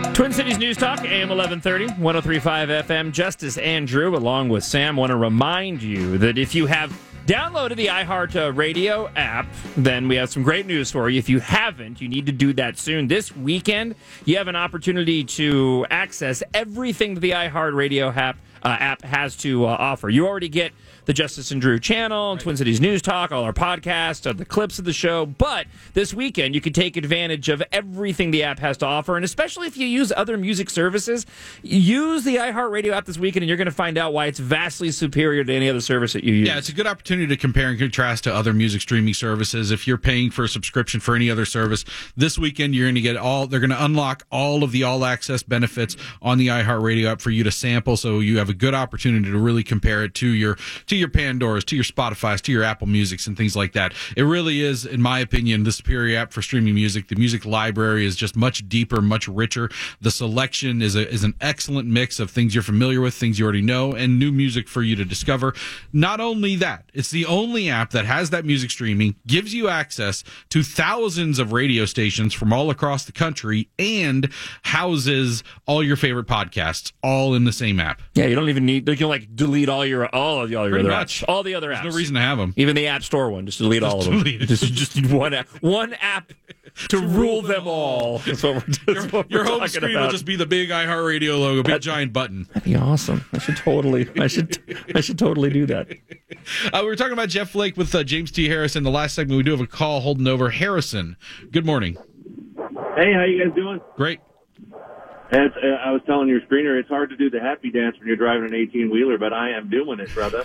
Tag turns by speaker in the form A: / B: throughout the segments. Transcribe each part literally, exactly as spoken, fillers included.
A: Twin Cities News Talk, A M eleven thirty, one oh three point five F M. Justice Andrew, along with Sam, want to remind you that if you have downloaded the iHeartRadio app, then we have some great news for you. If you haven't, you need to do that soon. This weekend, you have an opportunity to access everything that the iHeartRadio app, uh, app has to uh, offer. You already get the Justice and Drew channel, right. Twin Cities News Talk, all our podcasts, uh, the clips of the show. But this weekend, you can take advantage of everything the app has to offer. And especially if you use other music services, use the iHeartRadio app this weekend, and you're going to find out why it's vastly superior to any other service that you use.
B: Yeah, it's a good opportunity to compare and contrast to other music streaming services. If you're paying for a subscription for any other service, this weekend you're going to get all, they're going to unlock all of the all-access benefits on the iHeartRadio app for you to sample, so you have a good opportunity to really compare it to your to your Pandoras, to your Spotifys, to your Apple Musics, and things like that. It really is, in my opinion, the superior app for streaming music. The music library is just much deeper, much richer. The selection is a, is an excellent mix of things you're familiar with, things you already know, and new music for you to discover. Not only that, it's the only app that has that music streaming, gives you access to thousands of radio stations from all across the country, and houses all your favorite podcasts all in the same app.
A: Yeah, you don't even need, you can like delete all your all of all your
B: Pretty
A: other
B: much.
A: apps. All the other apps.
B: There's no reason to have them.
A: Even the App Store one, just delete
B: Just
A: all of them.
B: delete it.
A: Just, just one app, one app to, to rule them all. That's what we're, that's
B: Your,
A: what
B: your
A: we're
B: home
A: talking
B: screen
A: about.
B: will just be the big iHeartRadio logo, big
A: That-
B: giant button.
A: That'd be awesome. I should totally. I should. I should totally do that.
B: Uh, we were talking about Jeff Flake with uh, James T. Harrison. The last segment, we do have a call holding over. Harrison, good morning.
C: Hey, how you guys doing?
B: Great.
C: It's, uh, I was telling your screener, it's hard to do the happy dance when you're driving an eighteen-wheeler, but I am doing it, brother.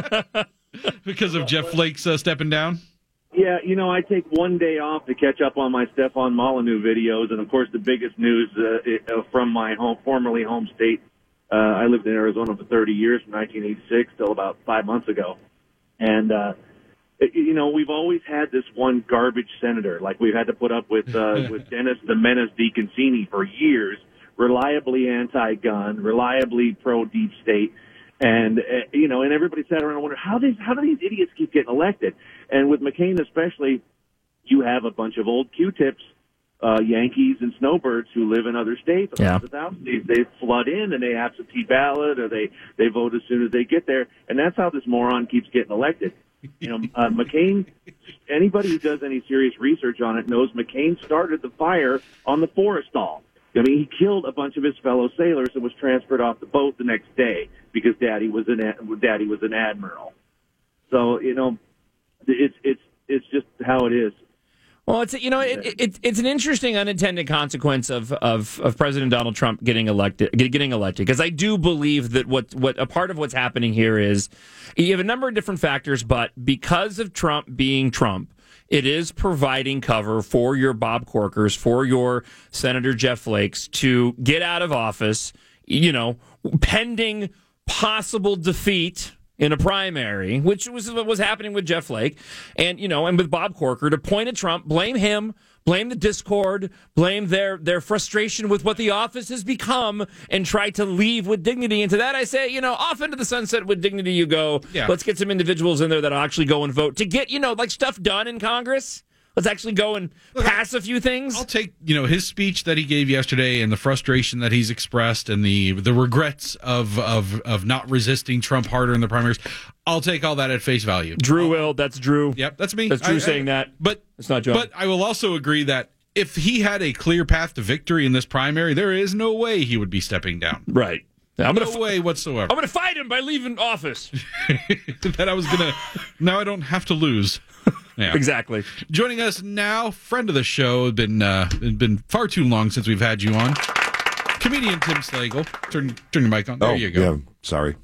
B: Because of Jeff Flake's uh, stepping down?
C: Yeah, you know, I take one day off to catch up on my Stefan Molyneux videos, and of course the biggest news uh, it, uh, from my home, formerly home state. Uh, I lived in Arizona for thirty years, from nineteen eighty-six till about five months ago. And, uh, it, you know, we've always had this one garbage senator, like we've had to put up with uh, with Dennis the Menace DeConcini for years, reliably anti-gun, reliably pro-deep state. And, uh, you know, and everybody sat around and wondered, how, these, how do these idiots keep getting elected? And with McCain especially, you have a bunch of old Q-tips, uh, Yankees and snowbirds who live in other states.
A: Yeah.
C: They, they flood in and they absentee ballot, or they, they vote as soon as they get there. And that's how this moron keeps getting elected. You know, uh, McCain, anybody who does any serious research on it knows McCain started the fire on the Forrestal. I mean, he killed a bunch of his fellow sailors and was transferred off the boat the next day because Daddy was an Daddy was an admiral. So you know, it's it's it's just how it is.
A: Well, it's you know it, it, it's an interesting unintended consequence of, of, of President Donald Trump getting elected getting elected because I do believe that what what a part of what's happening here is you have a number of different factors, but because of Trump being Trump, it is providing cover for your Bob Corkers, for your Senator Jeff Flakes to get out of office, you know, pending possible defeat in a primary, which was what was happening with Jeff Flake, and you know, and with Bob Corker, to point at Trump, blame him, blame the discord, blame their their frustration with what the office has become, and try to leave with dignity. And to that, I say, you know, off into the sunset with dignity you go.
B: Yeah.
A: Let's get some individuals in there that'll actually go and vote to get, you know, like stuff done in Congress. Let's actually go and pass a few things.
B: I'll take, you know, his speech that he gave yesterday and the frustration that he's expressed and the the regrets of of of not resisting Trump harder in the primaries. I'll take all that at face value.
A: Drew will. That's Drew.
B: Yep, that's me.
A: That's Drew
B: I,
A: saying
B: I,
A: that.
B: But
A: it's not John.
B: But I will also agree that if he had a clear path to victory in this primary, there is no way he would be stepping down.
A: Right. I'm
B: No
A: gonna,
B: way whatsoever.
A: I'm going to fight him by leaving office.
B: that I was going to. Now I don't have to lose. Yeah.
A: Exactly.
B: Joining us now, friend of the show, been uh, it's been far too long since we've had you on. Comedian Tim Slagle. Turn turn your mic on. There
D: oh,
B: you go.
D: Yeah, sorry.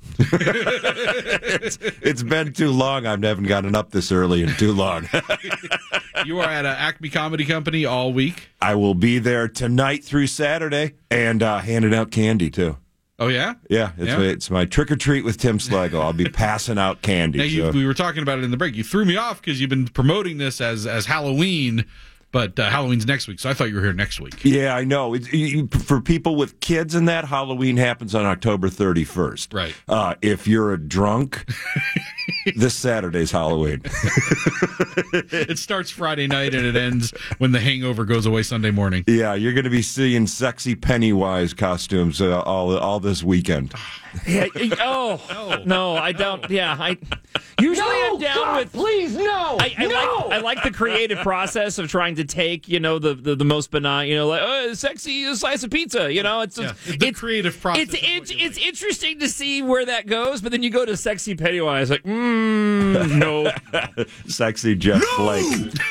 D: it's, it's been too long. I haven't gotten up this early in too long.
B: You are at uh, Acme Comedy Company all week.
D: I will be there tonight through Saturday and uh, handing out candy too.
B: Oh, yeah?
D: Yeah, it's,
B: Yeah.
D: My, it's my trick or treat with Tim Slagle. I'll be passing out candy.
B: Now, you,
D: so.
B: we were talking about it in the break. You threw me off because you've been promoting this as as Halloween, but uh, Halloween's next week, so I thought you were here next week.
D: Yeah, I know. It's, you, for people with kids and that, Halloween happens on October thirty-first.
B: Right.
D: Uh, if you're a drunk This Saturday's Halloween.
B: It starts Friday night and it ends when the hangover goes away Sunday morning.
D: Yeah, you're going to be seeing sexy Pennywise costumes uh, all all this weekend.
A: Yeah, oh, no. no, I don't. Yeah, I usually
E: No,
A: I'm down
E: God,
A: with.
E: please, no,
A: I, I
E: no.
A: like I like the creative process of trying to take you know the, the, the most benign you know like oh, sexy slice of pizza you know it's
B: Yeah,
A: it's,
B: the
A: it's
B: creative process.
A: It's
B: is what
A: it's
B: you
A: it's
B: like.
A: interesting to see where that goes, but then you go to sexy Pennywise like mm, no
D: Sexy Jeff Flake.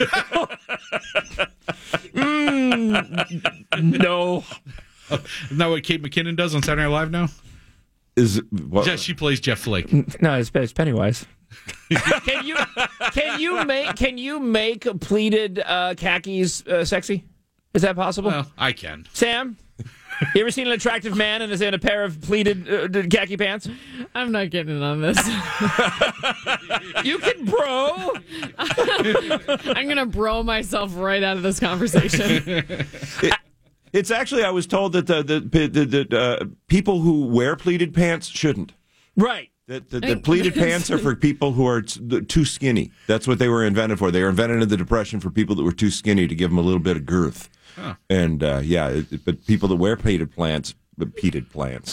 A: mm, no.
B: Isn't that what Kate McKinnon does on Saturday Night Live now?
D: Is what?
B: Yeah, she plays Jeff Flake.
A: No, it's, it's Pennywise. can you can you make can you make pleated uh, khakis uh, sexy? Is that possible?
B: Well, I can.
A: Sam, you ever seen an attractive man and is in a pair of pleated uh, khaki pants?
F: I'm not getting in on this.
A: You can bro.
F: I'm going to bro myself right out of this conversation.
D: It, it's actually, I was told that the the, the, the uh, people who wear pleated pants shouldn't.
A: Right.
D: That the, the pleated pants are for people who are t- too skinny. That's what they were invented for. They were invented in the Depression for people that were too skinny to give them a little bit of girth. Huh. And uh, yeah, it, but people that wear pleated plants, pleated plants.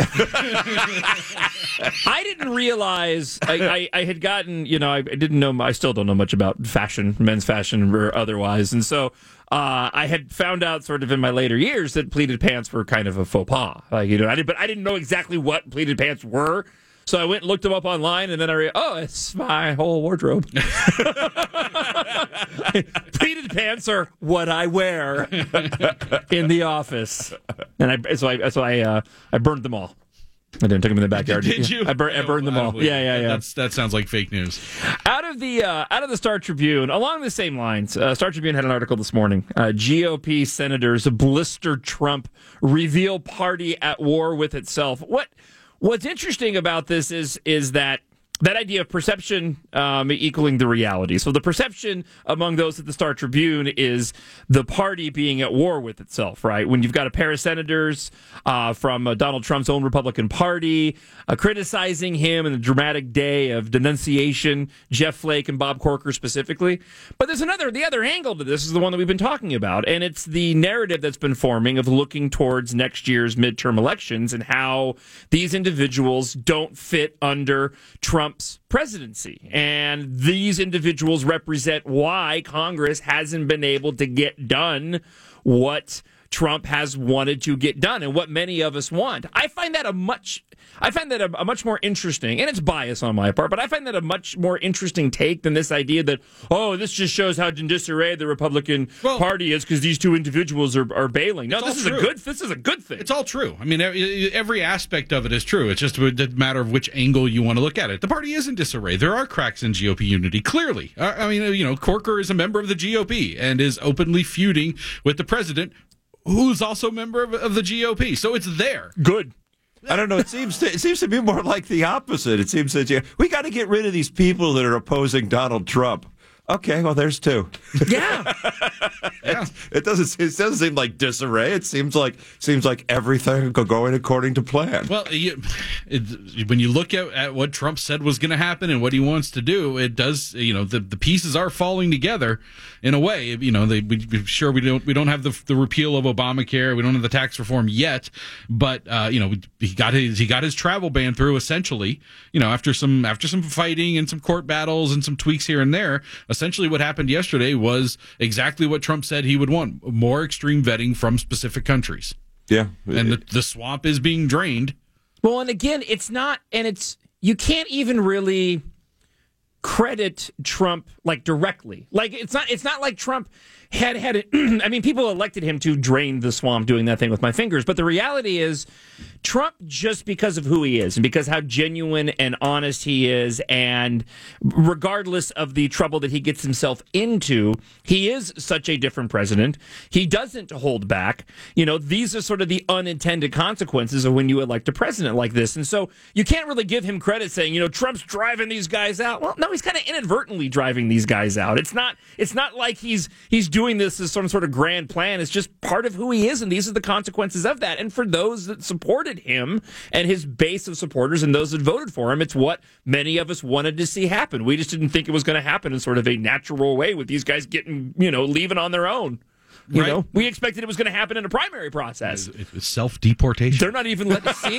A: I didn't realize I, I, I had gotten, you know, I, I didn't know, I still don't know much about fashion, men's fashion or otherwise. And so uh, I had found out sort of in my later years that pleated pants were kind of a faux pas. Like, you know, I did, but I didn't know exactly what pleated pants were. So I went and looked them up online, and then I realized, oh, it's my whole wardrobe. Pleated pants are what I wear in the office, and I so I so I uh, I burned them all. I didn't take them in the backyard.
B: Did you?
A: I, bur- I burned them
B: I don't
A: all.
B: believe
A: Yeah,
B: it.
A: yeah, yeah.
B: That's, that sounds like fake news.
A: Out of the uh, out of the Star Tribune, along the same lines, uh, Star Tribune had an article this morning. Uh, G O P senators blister Trump, reveal party at war with itself. What what's interesting about this is is that that idea of perception um, equaling the reality. So the perception among those at the Star Tribune is the party being at war with itself, right? When you've got a pair of senators uh, from uh, Donald Trump's own Republican Party uh, criticizing him in the dramatic day of denunciation, Jeff Flake and Bob Corker specifically. But there's another, the other angle to this is the one that we've been talking about, and it's the narrative that's been forming of looking towards next year's midterm elections and how these individuals don't fit under Trump Trump's presidency. And these individuals represent why Congress hasn't been able to get done what Trump has wanted to get done and what many of us want. I find that a much I find that a, a much more interesting, and it's bias on my part, but I find that a much more interesting take than this idea that, oh, this just shows how in disarray the Republican well, Party is because these two individuals are, are bailing. No, this is true. a good this is a good thing.
B: It's all true. I mean, every aspect of it is true. It's just a matter of which angle you want to look at it. The party is in disarray. There are cracks in G O P unity, clearly. I mean, you know, Corker is a member of the G O P and is openly feuding with the president, who's also a member of, of the G O P. So it's there.
A: Good.
D: I don't know. It seems to, it seems to be more like the opposite. It seems that yeah, we got to get rid of these people that are opposing Donald Trump. Okay, well, there's two.
A: Yeah,
D: yeah. It, it doesn't. It doesn't seem like disarray. It seems like seems like everything going according to plan.
B: Well, you, it, when you look at, at what Trump said was going to happen and what he wants to do, it does. You know, the, the pieces are falling together in a way. You know, they we, sure we don't we don't have the the repeal of Obamacare. We don't have the tax reform yet, but uh, you know, he got his he got his travel ban through essentially. You know, after some after some fighting and some court battles and some tweaks here and there. Essentially, what happened yesterday was exactly what Trump said he would want: more extreme vetting from specific countries.
D: Yeah,
B: and the, the swamp is being drained.
A: Well, and again, it's not, and it's you can't even really credit Trump like directly. Like it's not, it's not like Trump had had it. I mean, people elected him to drain the swamp, doing that thing with my fingers. But the reality is, Trump, just because of who he is and because how genuine and honest he is, and regardless of the trouble that he gets himself into, he is such a different president. He doesn't hold back. You know, these are sort of the unintended consequences of when you elect a president like this. And so you can't really give him credit saying, you know, Trump's driving these guys out. Well, no, he's kind of inadvertently driving these guys out. It's not. It's not like he's he's doing doing this as some sort of grand plan. It's just part of who he is, and these are the consequences of that. And for those that supported him and his base of supporters and those that voted for him, it's what many of us wanted to see happen. We just didn't think it was going to happen in sort of a natural way with these guys getting, you know, leaving on their own. You
B: right.
A: know, we expected it was going to happen in a primary process.
B: It was self-deportation.
A: They're not even letting us see.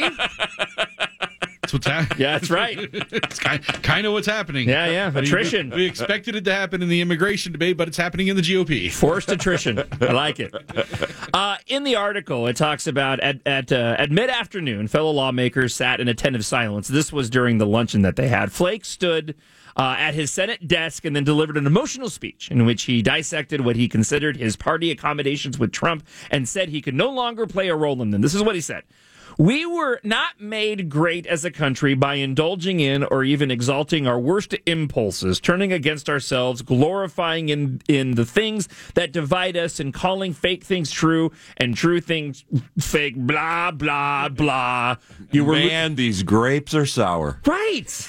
B: That's what's happening.
A: Yeah, that's right.
B: It's kind, kind of what's happening.
A: Yeah, yeah. Attrition.
B: We, we expected it to happen in the immigration debate, but it's happening in the G O P.
A: Forced attrition. I like it. Uh, in the article, it talks about at at, uh, at mid-afternoon, fellow lawmakers sat in attentive silence. This was during the luncheon that they had. Flake stood uh, at his Senate desk and then delivered an emotional speech in which he dissected what he considered his party accommodations with Trump and said he could no longer play a role in them. This is what he said. We were not made great as a country by indulging in or even exalting our worst impulses, turning against ourselves, glorifying in, in the things that divide us, and calling fake things true and true things fake, blah, blah, blah. You were
D: Man, these grapes are sour.
A: Right.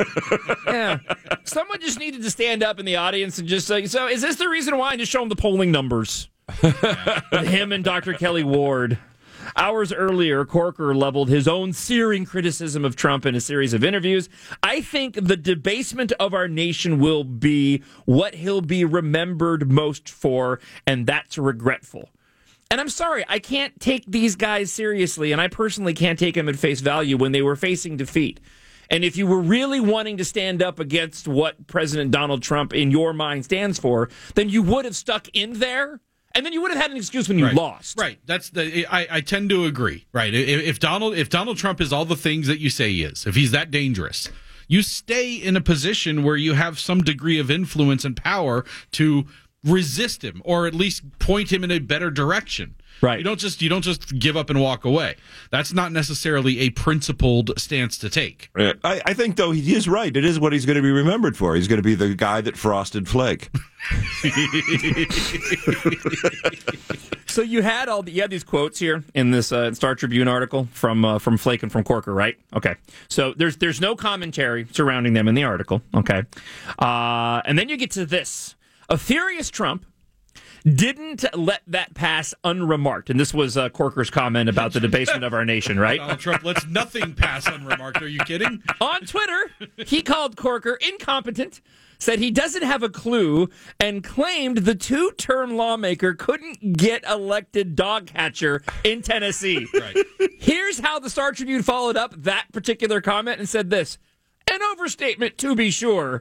A: Yeah. Someone just needed to stand up in the audience and just say, so is this the reason why? And just show them the polling numbers. With him and Doctor Kelly Ward. Hours earlier, Corker leveled his own searing criticism of Trump in a series of interviews. I think the debasement of our nation will be what he'll be remembered most for, and that's regretful. And I'm sorry, I can't take these guys seriously, and I personally can't take them at face value when they were facing defeat. And if you were really wanting to stand up against what President Donald Trump in your mind stands for, then you would have stuck in there. And then you would have had an excuse when you
B: right.
A: lost.
B: Right. That's the. I, I tend to agree. Right. If, if Donald if Donald Trump is all the things that you say he is, if he's that dangerous, you stay in a position where you have some degree of influence and power to resist him, or at least point him in a better direction.
A: Right.
B: You don't just you don't just give up and walk away. That's not necessarily a principled stance to take.
D: I, I think, though, he is right. It is what he's going to be remembered for. He's going to be the guy that frosted Flake.
A: So you had all the, you had these quotes here in this uh, Star Tribune article from uh, from Flake and from Corker, right? Okay. So there's there's no commentary surrounding them in the article. Okay. Uh, and then you get to this: a furious Trump didn't let that pass unremarked. And this was uh, Corker's comment about the debasement of our nation, right?
B: Donald Trump lets nothing pass unremarked. Are you kidding?
A: On Twitter, he called Corker incompetent, said he doesn't have a clue, and claimed the two-term lawmaker couldn't get elected dog catcher in Tennessee.
B: Right.
A: Here's how the Star Tribune followed up that particular comment and said this: an overstatement, to be sure.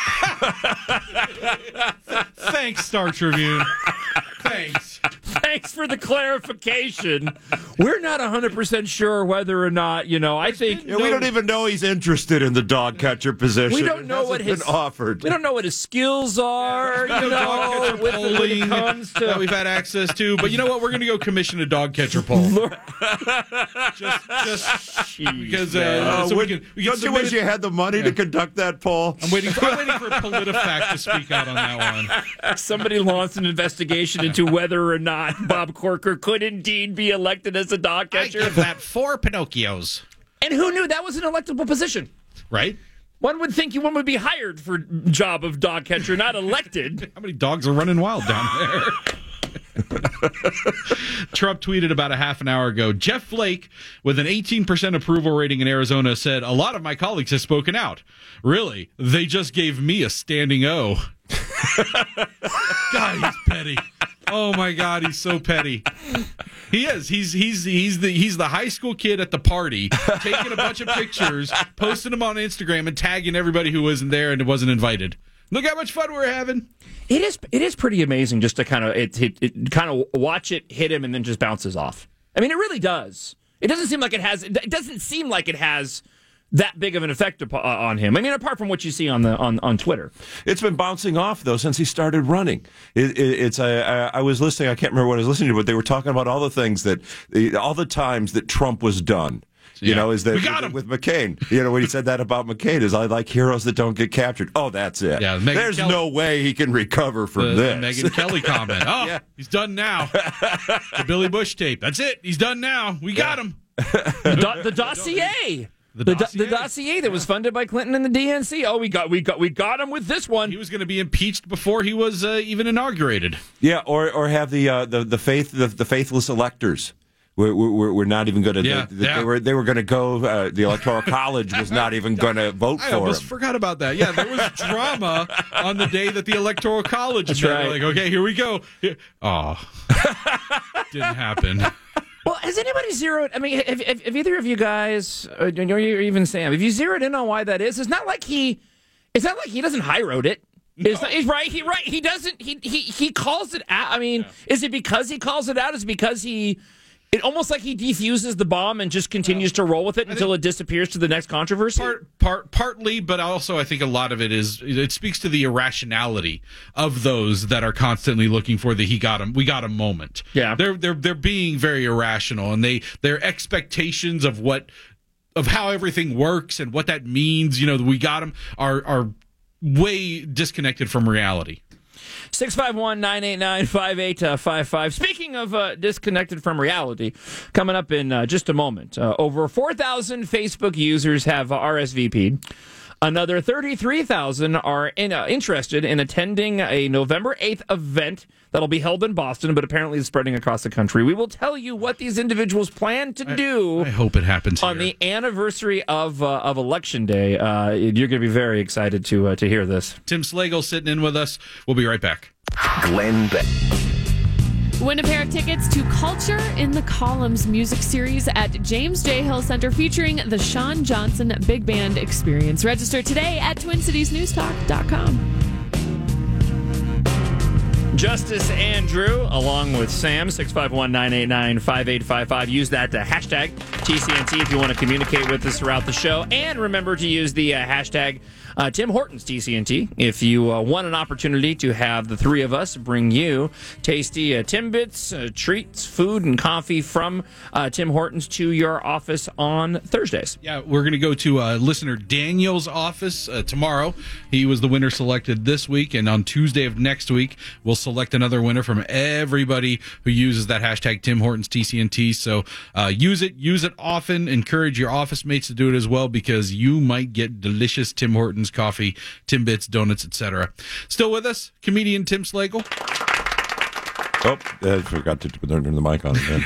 B: Thanks, Star Tribune. Thanks.
A: Thanks for the clarification. We're not one hundred percent sure whether or not, you know, I think...
D: Yeah, we don't even know he's interested in the dog catcher position.
A: We don't know what his...
D: been offered.
A: We don't know what his skills are,
B: Yeah.
A: you know, with, when it comes to...
B: that we've had access to. But you know what? We're going to go commission a dog catcher poll. just just because... Uh,
D: Uh,
B: so
D: would,
B: we can, we can
D: don't you wish
B: submit
D: you
B: it.
D: had the money
B: Yeah.
D: to conduct that poll?
B: I'm waiting, for, I'm waiting for PolitiFact to speak out on that one.
A: Somebody launched an investigation into whether or not Bob Corker could indeed be elected as a dog catcher.
B: I give that four Pinocchios.
A: And who knew that was an electable position?
B: Right?
A: One would think you one would be hired for job of dog catcher, not elected.
B: How many dogs are running wild down there? Trump tweeted about a half an hour ago, Jeff Flake, with an eighteen percent approval rating in Arizona, said, a lot of my colleagues have spoken out. Really? They just gave me a standing O. God, he's petty. Oh my God, he's so petty. He is. He's he's he's the he's the high school kid at the party, taking a bunch of pictures, posting them on Instagram, and tagging everybody who wasn't there and wasn't invited. Look how much fun we're having.
A: It is it is pretty amazing just to kind of it, it, it kind of watch it hit him and then just bounces off. I mean, it really does. It doesn't seem like it has. It doesn't seem like it has that big of an effect up, uh, on him. I mean, apart from what you see on the on, on Twitter.
D: It's been bouncing off, though, since he started running. It, it, it's uh, I was listening, I can't remember what I was listening to, but they were talking about all the things that, all the times that Trump was done. You
B: Yeah.
D: know, is that
B: We got him.
D: with McCain? You know, when he said that about McCain, is I like heroes that don't get captured. Oh, that's it.
B: Yeah, Megyn
D: There's
B: Kelly-
D: no way he can recover from
B: The, the
D: this.
B: Megyn Kelly comment. Oh,
D: Yeah.
B: he's done now. The Billy Bush tape. That's it. He's done now. We got him.
A: The, do- the dossier.
B: The
A: The, do-
B: dossier,
A: the dossier that was funded by Clinton and the D N C. Oh, we got we got we got him with this one.
B: He was going to be impeached before he was uh, even inaugurated.
D: Yeah, or or have the uh, the the faith the, the faithless electors. We're, we're, we're not even going to.
B: Yeah,
D: they,
B: yeah.
D: they were they were going to go. Uh, the Electoral College was not even going to vote
B: I
D: for
B: almost
D: him.
B: forgot about that. Yeah, there was drama on the day that the Electoral College.
A: That's
B: met.
A: right.
B: They're like, okay, here we go. Oh, didn't happen.
A: Well, has anybody zeroed? I mean, if, if, if either of you guys, or or even Sam, if you zeroed in on why that is, it's not like he, it's not like he doesn't high road it. It's not, he's right. He right. He doesn't. He he he calls it out. I mean, yeah. Is it because he calls it out? Is it because he? It almost like he defuses the bomb and just continues well, to roll with it until it disappears to the next controversy.
B: Part, part, partly, but also I think a lot of it is it speaks to the irrationality of those that are constantly looking for the "he got him, we got him" moment.
A: Yeah,
B: they're they're they're being very irrational, and they their expectations of what of how everything works and what that means. You know, we got him are are way disconnected from reality.
A: six five one, nine eight nine, five eight five five. Speaking of uh, disconnected from reality, coming up in uh, just a moment, uh, over four thousand Facebook users have R S V P'd. Another thirty-three thousand are in, uh, interested in attending a November eighth event that'll be held in Boston, but apparently is spreading across the country. We will tell you what these individuals plan to do.
B: I, I hope it happens
A: on
B: here.
A: the anniversary of uh, of Election Day. Uh, you're going to be very excited to uh, to hear this.
B: Tim Slagle sitting in with us. We'll be right back.
E: Glenn Beck.
F: Win a pair of tickets to Culture in the Columns music series at James J. Hill Center featuring the Sean Johnson Big Band Experience. Register today at twin cities news talk dot com.
A: Justice Andrew, along with Sam, six five one, nine eight nine, five eight five five. Use that uh, hashtag T C N T if you want to communicate with us throughout the show. And remember to use the uh, hashtag uh, Tim Hortons T C N T if you uh, want an opportunity to have the three of us bring you tasty uh, Timbits, uh, treats, food, and coffee from uh, Tim Hortons to your office on Thursdays.
B: Yeah, we're going to go to uh, listener Daniel's office uh, tomorrow. He was the winner selected this week, and on Tuesday of next week, we'll select another winner from everybody who uses that hashtag Tim Hortons T C N T. So uh, use it, use it often. Encourage your office mates to do it as well, because you might get delicious Tim Hortons coffee, Timbits, donuts, et cetera. Still with us, comedian Tim Slagle.
D: Oh, I forgot to turn the mic on again.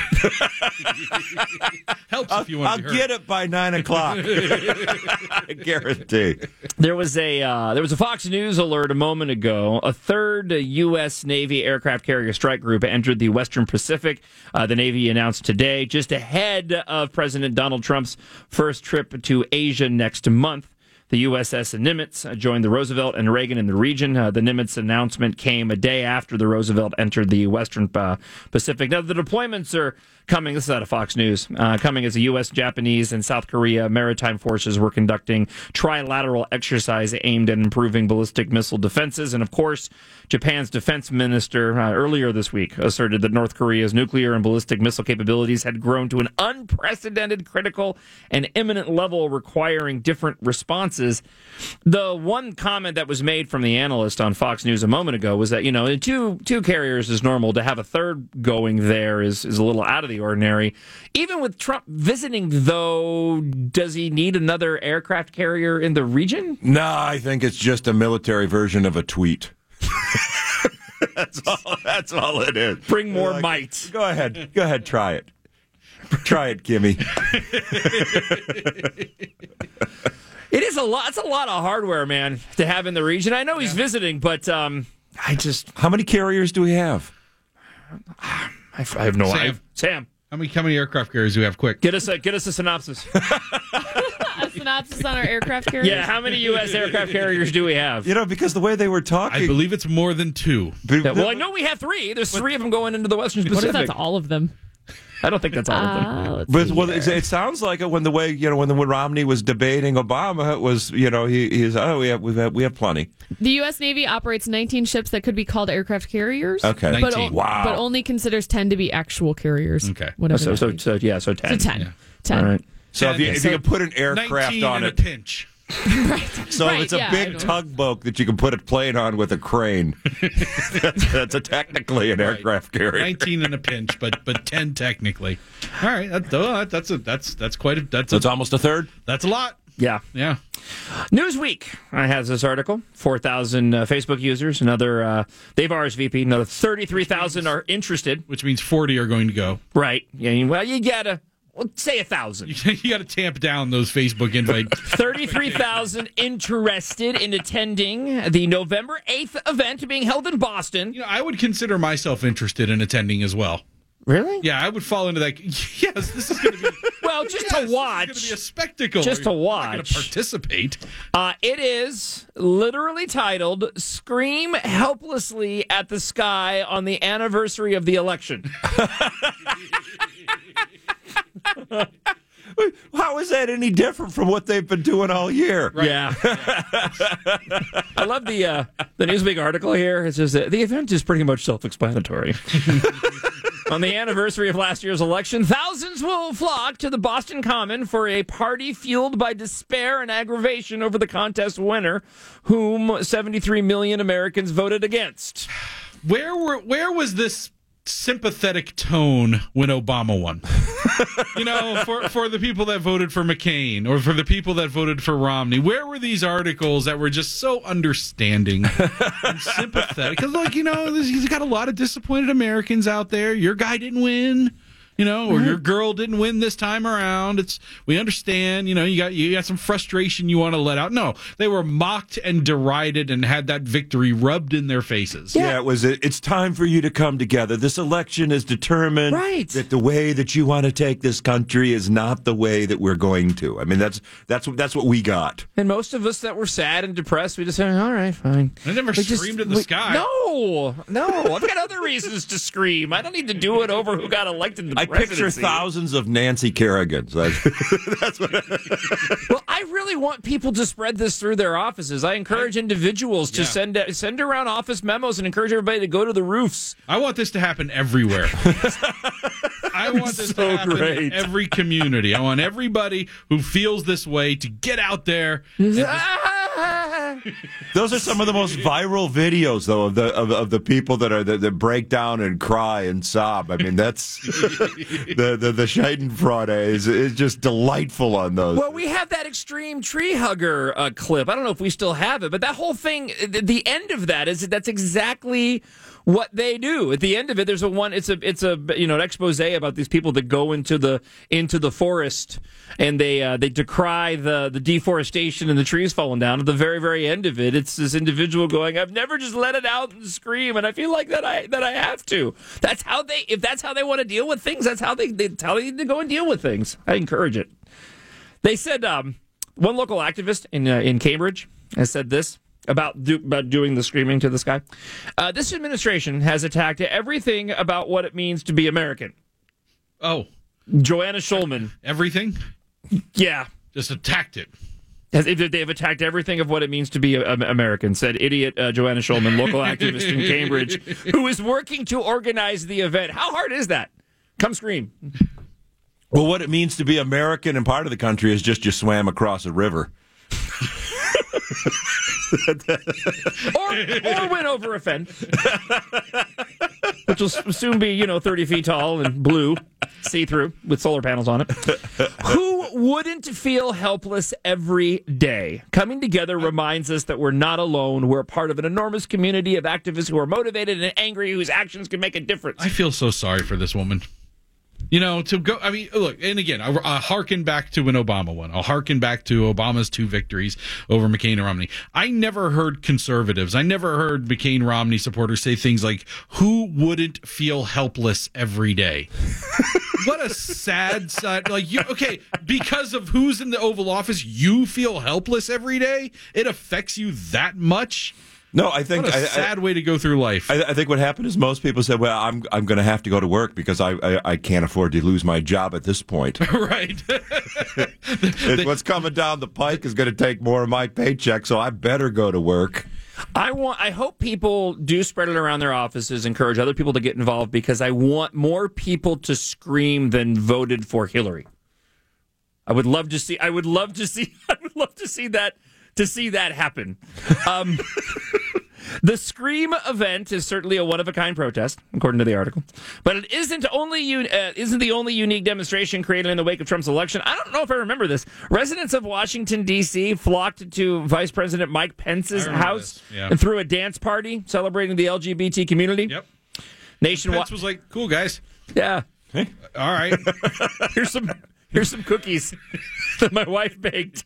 B: Helps
D: I'll,
B: if you want
D: I'll
B: to
D: get it by nine o'clock. I guarantee.
A: There was a uh, there was a Fox News alert a moment ago. A third U S Navy aircraft carrier strike group entered the Western Pacific. Uh, the Navy announced today, just ahead of President Donald Trump's first trip to Asia next month. The U S S Nimitz joined the Roosevelt and Reagan in the region. Uh, the Nimitz announcement came a day after the Roosevelt entered the Western uh, Pacific. Now, the deployments are coming, this is out of Fox News, uh, coming as the U S, Japanese, and South Korea maritime forces were conducting trilateral exercise aimed at improving ballistic missile defenses. And, of course, Japan's defense minister uh, earlier this week asserted that North Korea's nuclear and ballistic missile capabilities had grown to an unprecedented, critical, and imminent level requiring different responses. The one comment that was made from the analyst on Fox News a moment ago was that, you know, two two carriers is normal. To have a third going there is, is a little out of the ordinary. Even with Trump visiting, though, does he need another aircraft carrier in the region?
D: No, I think it's just a military version of a tweet. That's all. That's all it is.
A: Bring more
D: like,
A: might.
D: Go ahead. Go ahead. Try it. Try it, Kimmy.
A: It is a lot. It's a lot of hardware, man, to have in the region. I know he's yeah. visiting, but um, I just.
D: How many carriers do we have?
A: I, I have no idea. Sam,
B: how many how many aircraft carriers do we have? Quick,
A: get us a get us a synopsis.
F: A synopsis on our aircraft carriers.
A: Yeah, how many U S aircraft carriers do we have?
D: You know, because the way they were talking,
B: I believe it's more than two.
A: Yeah, well, I know we have three. There's three of them going into the Western Pacific.
F: What if that's all of them?
A: I don't think that's all of them.
F: Uh,
D: but well, it, it sounds like it when the way you know when the when Romney was debating Obama, it was you know he he's oh we have we have we have plenty.
F: The U S Navy operates nineteen ships that could be called aircraft carriers.
D: Okay,
F: but,
B: nineteen.
F: o-
D: Wow.
F: but only considers ten to be actual carriers.
B: Okay,
F: whatever.
A: So, so, so yeah, so ten.
F: So ten.
B: Yeah.
F: ten.
D: All right. So
B: ten.
D: if you if
B: So
D: you could put an aircraft on
B: in
D: it,
B: a pinch.
F: right.
D: So
F: right,
D: if it's a
F: yeah, I
D: big
F: know.
D: tugboat that you can put a plane on with a crane, that's, that's a technically an aircraft carrier.
B: nineteen in a pinch, but but ten technically. All right, that, uh, that's a that's that's quite a that's a,
D: That's almost a third.
B: that's a lot.
A: Yeah.
B: Yeah.
A: Newsweek has this article. four thousand uh, Facebook users. Another, uh, they've R S V P. Another thirty-three thousand are interested.
B: Which means forty are going to go.
A: Right. Yeah. Well, you gotta, well, say a thousand.
B: You got to tamp down those Facebook invites.
A: thirty-three thousand interested in attending the November eighth event being held in Boston.
B: You know, I would consider myself interested in attending as well.
A: Really?
B: Yeah, I would fall into that. Yes, this is going to be.
A: Well, just
B: yes,
A: to watch.
B: It's going to be a spectacle.
A: Just to
B: I'm not
A: watch.
B: going to participate.
A: Uh, it is literally titled "Scream Helplessly at the Sky on the Anniversary of the Election."
D: How is that any different from what they've been doing all year?
A: Right. Yeah. I love the uh, the Newsweek article here. It says that the event is pretty much self-explanatory. On the anniversary of last year's election, thousands will flock to the Boston Common for a party fueled by despair and aggravation over the contest winner, whom seventy-three million Americans voted against.
B: Where were where was this sympathetic tone when Obama won? You know, for, for the people that voted for McCain or for the people that voted for Romney, where were these articles that were just so understanding and sympathetic? Because, like, you know, he's got a lot of disappointed Americans out there. Your guy didn't win. You know, or your girl didn't win this time around. It's we understand. You know, you got you got some frustration you want to let out. No, they were mocked and derided and had that victory rubbed in their faces.
D: Yeah, it was. It's time for you to come together. This election is determined
A: Right.
D: that the way that you want to take this country is not the way that we're going to. I mean, that's that's that's what we got.
A: And most of us that were sad and depressed, we just said, all right, fine.
B: I never
A: We just-
B: screamed at the
A: we-
B: sky.
A: No, no. I've got other reasons to scream. I don't need to do it over who got elected to
D: I picture
A: presidency.
D: thousands of Nancy Kerrigans. That's, that's what.
A: Well, I really want people to spread this through their offices. I encourage individuals to
B: Yeah.
A: send send around office memos and encourage everybody to go to the roofs.
B: I want this to happen everywhere. I want this
A: So
B: to happen
A: great.
B: in every community. I want everybody who feels this way to get out there. And just,
D: Those are some of the most viral videos, though, of the of, of the people that are that, that break down and cry and sob. I mean, that's the the the Schadenfreude is is just delightful on those.
A: Well, we have that extreme tree hugger uh, clip. I don't know if we still have it, but that whole thing, the, the end of that is that's exactly what they do. At the end of it, there's a one. It's a it's a you know an expose about these people that go into the into the forest and they uh, they decry the the deforestation and the trees falling down. At the very very end of it, it's this individual going, "I've never just let it out and scream, and I feel like that I that I have to." That's how they if that's how they want to deal with things. That's how they that's how they need to go and deal with things. I encourage it. They said um, one local activist in uh, in Cambridge has said this about do, about doing the screaming to the sky. Uh, this administration has attacked everything about what it means to be American.
B: oh,
A: Joanna Schulman,
B: everything?
A: yeah,
B: Just attacked it.
A: has, they've attacked everything of what it means to be a, a, American. Said idiot uh, Joanna Schulman, local activist in Cambridge, who is working to organize the event. How hard is that? Come scream.
D: Well, what it means to be American and part of the country is just you swam across a river.
A: or, or went over a fence, which will soon be, you know, thirty feet tall and blue, see-through, with solar panels on it. Who wouldn't feel helpless every day? Coming together reminds us that we're not alone. We're part of an enormous community of activists who are motivated and angry, whose actions can make a difference.
B: I feel so sorry for this woman. You know, to go, I mean, look, and again, I'll, I'll harken back to when Obama won. I'll harken back to Obama's two victories over McCain and Romney. I never heard conservatives, I never heard McCain Romney supporters say things like, who wouldn't feel helpless every day? What a sad side. Like, you, okay, because of who's in the Oval Office, you feel helpless every day? It affects you that much?
D: No, I think
B: What a
D: I,
B: sad way to go through life.
D: I, I think what happened is most people said, "Well, I'm I'm going to have to go to work because I, I I can't afford to lose my job at this point.
B: Right.
D: It's what's coming down the pike is going to take more of my paycheck, so I better go to work."
A: I want. I hope people do spread it around their offices, encourage other people to get involved, because I want more people to scream than voted for Hillary. I would love to see. I would love to see. I would love to see that. To see that happen. Um, the Scream event is certainly a one-of-a-kind protest, according to the article. But it isn't only un- uh, isn't the only unique demonstration created in the wake of Trump's election. I don't know if I remember this. Residents of Washington, D C flocked to Vice President Mike Pence's house
B: yeah.
A: and threw a dance party celebrating the L G B T community.
B: Yep.
A: Nationwide
B: Pence was like, cool, guys.
A: Yeah.
B: Hey. All right.
A: Here's some here's some cookies that my wife baked.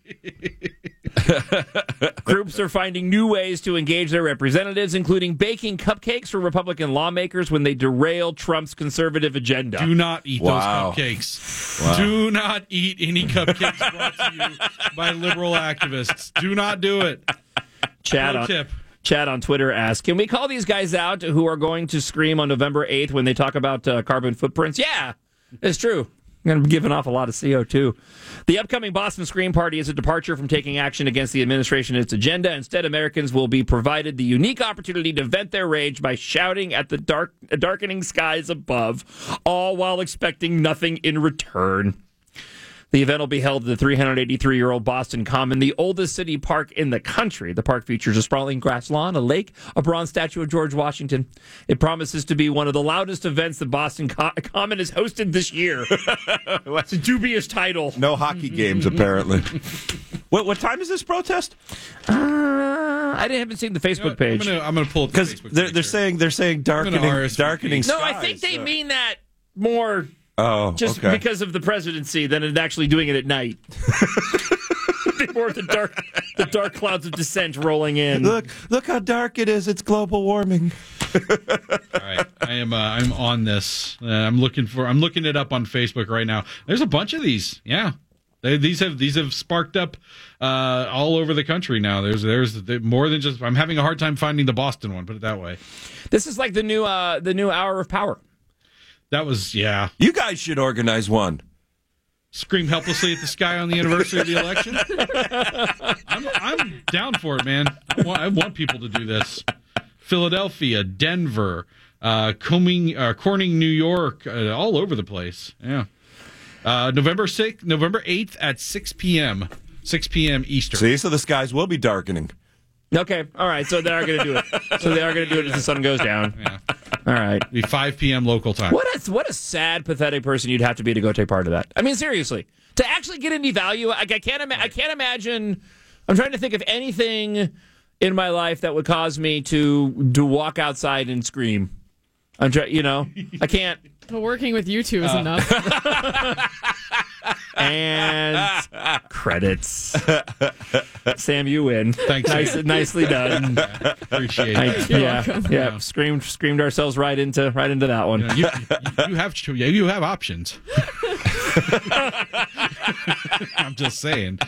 A: Groups are finding new ways to engage their representatives, including baking cupcakes for Republican lawmakers when they derail Trump's conservative agenda.
B: Do not eat
D: Wow.
B: those cupcakes.
D: Wow.
B: Do not eat any cupcakes brought to you by liberal activists. Do not do it.
A: Chad
B: Pro
A: on,
B: tip.
A: Chad on Twitter asks, can we call these guys out who are going to scream on November eighth when they talk about uh, carbon footprints? Yeah, it's true. I'm going to be giving off a lot of C O two. The upcoming Boston Scream Party is a departure from taking action against the administration and its agenda. Instead, Americans will be provided the unique opportunity to vent their rage by shouting at the dark, darkening skies above, all while expecting nothing in return. The event will be held at the three hundred eighty-three-year-old Boston Common, the oldest city park in the country. The park features a sprawling grass lawn, a lake, a bronze statue of George Washington. It promises to be one of the loudest events the Boston Co- Common has hosted this year. It's a dubious title.
D: No hockey games, apparently. What what time is this protest?
A: Uh, I didn't haven't seen the Facebook
B: You know what?
A: page.
B: I'm gonna, I'm gonna pull up the
D: Because
B: Facebook
D: they're
B: page
D: they're
B: here.
D: saying they're saying darkening
B: R S V P.
D: darkening
A: No,
D: skies.
A: I think they
D: so-
A: mean that more
D: oh
A: just
D: okay.
A: because of the presidency than it actually doing it at night. More the dark, the dark clouds of dissent rolling in.
D: Look look how dark it is. It's global warming.
B: All right, I am. Uh, I'm on this. Uh, I'm looking for. I'm looking it up on Facebook right now. There's a bunch of these. Yeah, they, these have these have sparked up uh, all over the country now. There's there's more than just. I'm having a hard time finding the Boston one. Put it that way.
A: This is like the new, uh, the new Hour of Power.
B: That was yeah.
D: You guys should organize one.
B: Scream helplessly at the sky on the anniversary of the election. I'm, I'm down for it, man. I want, I want people to do this. Philadelphia, Denver, uh, Coming, uh, Corning, New York, uh, all over the place. Yeah. Uh, November sixth, November eighth at six p.m. six p.m. Eastern.
D: See, so the skies will be darkening.
A: Okay, all right. So they are going to do it. So they are going to do it as the sun goes down.
B: Yeah.
A: All right.
B: It'll be five p.m. local time.
A: What a what a sad, pathetic person you'd have to be to go take part of that. I mean, seriously, to actually get any value, like I can't. Ima- I can't imagine. I'm trying to think of anything in my life that would cause me to to walk outside and scream. I'm trying. You know, I can't.
F: But working with you two is
A: Uh.
F: enough.
A: And credits. Sam, you win.
B: Thanks.
A: Nice, nicely done.
B: Appreciate
A: I,
B: it.
F: You're
A: yeah,
F: welcome.
A: yeah. Screamed, screamed ourselves right into, right into that one.
B: You, you, you have cho- yeah, you have options. I'm just saying.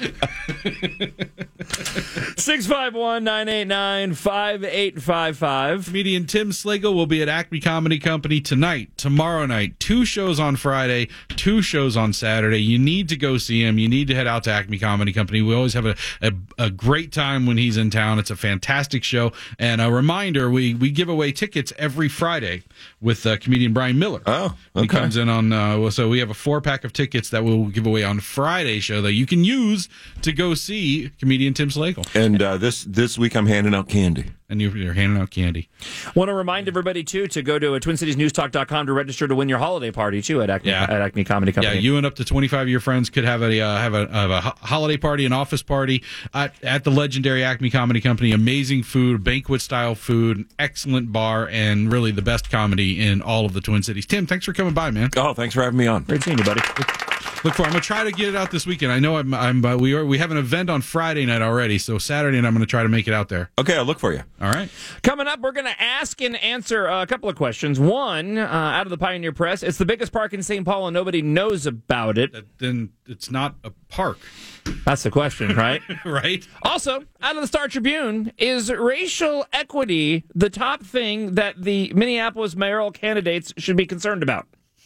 A: six five one, nine eight nine, five eight five five.
B: Comedian Tim Slagle will be at Acme Comedy Company tonight, tomorrow night, two shows on Friday, two shows on Saturday. You need to go see him. You need to head out to Acme Comedy Company. We always have a, a, a great time when he's in town. It's a fantastic show. And a reminder, we, we give away tickets every Friday with uh, comedian Brian Miller.
D: Oh,
B: He
D: okay.
B: comes in on, uh, so we have a four pack of tickets that we'll give away on Friday's show that you can use to go see comedian Tim Slagle.
D: And uh, this this week I'm handing out candy.
B: And you're, you're handing out candy.
A: Want to remind everybody, too, to go to uh, twin cities news talk dot com to register to win your holiday party, too, at Acme,
B: Yeah.
A: at Acme Comedy Company.
B: Yeah, you and up to twenty-five of your friends could have a uh, have a, have a ho- holiday party, an office party at, at the legendary Acme Comedy Company. Amazing food, banquet style food, an excellent bar, and really the best comedy in all of the Twin Cities. Tim, thanks for coming by, man.
D: Oh, thanks for having me on.
A: Great seeing you, buddy.
B: Look for. I'm gonna try to get it out this weekend. I know I'm. I'm uh, we are. We have an event on Friday night already, so Saturday night I'm gonna try to make it out there.
D: Okay, I'll look for you.
B: All right.
A: Coming up, we're going to ask and answer a couple of questions. One, uh, out of the Pioneer Press, it's the biggest park in Saint Paul and nobody knows about it.
B: That, then it's not a park,
A: That's the question, right?
B: right?
A: Also, out of the Star Tribune, is racial equity the top thing that the Minneapolis mayoral candidates should be concerned about?